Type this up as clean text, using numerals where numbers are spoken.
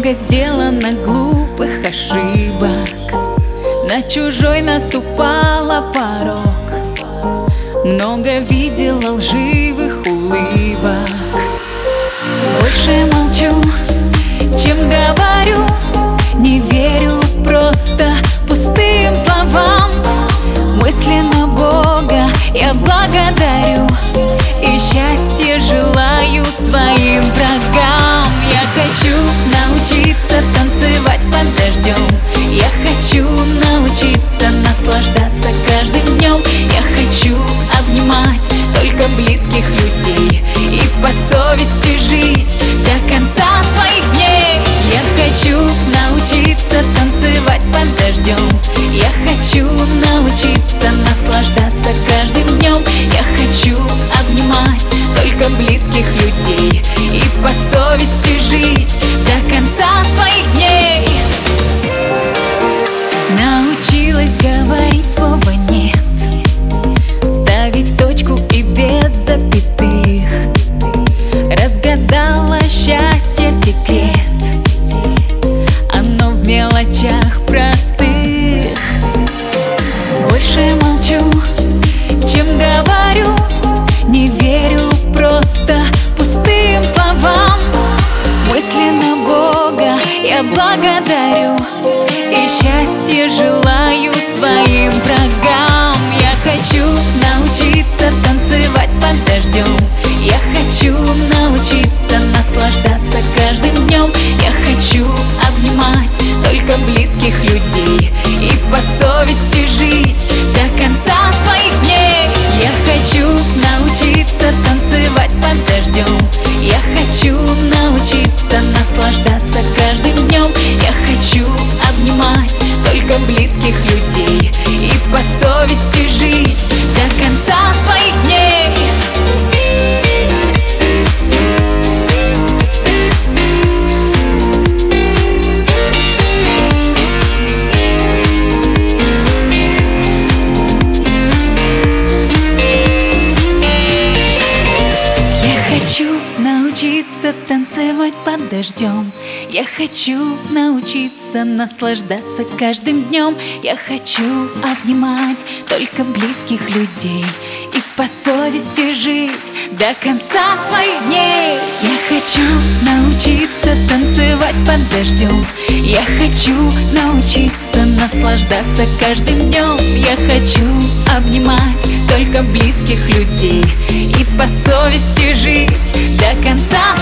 Много сделано глупых ошибок, на чужой наступала порог. Много видела лживых улыбок. Больше молчу, чем говорю. Не верю просто пустым словам. Мысленно Бога я благодарю и счастья желаю своим врагам. Я хочу научиться танцевать под дождем. Я хочу научиться наслаждаться каждым днем. Я хочу обнимать только близких людей и по совести жить до конца своих дней. Я хочу научиться танцевать под дождем. Я хочу научиться наслаждаться каждым днем. Я хочу обнимать только близких людей и по совести жить до конца своих дней. Научилась говорить слово «нет», ставить точку и без запятых. Разгадала счастье секрет, оно в мелочах простых. Больше молчу, чем говорю. Не верю просто пустым словам. Мысленно Бога я благодарю и счастья желаю своим врагам. Я хочу научиться танцевать под дождем. Я хочу научиться наслаждаться каждым днем. Я хочу обнимать только близких людей и по совести жить до конца своих дней. Я хочу научиться танцевать под дождем. Я хочу научиться наслаждаться каждым днем. Я хочу обнимать только близких людей и по совести жить до конца своих дней. Научиться танцевать под дождем. Я хочу научиться наслаждаться каждым днем. Я хочу обнимать только близких людей и по совести жить до конца своих дней. Я хочу научиться танцевать под дождем. Я хочу научиться наслаждаться каждым днем. Я хочу обнимать только близких людей и по совести жить до конца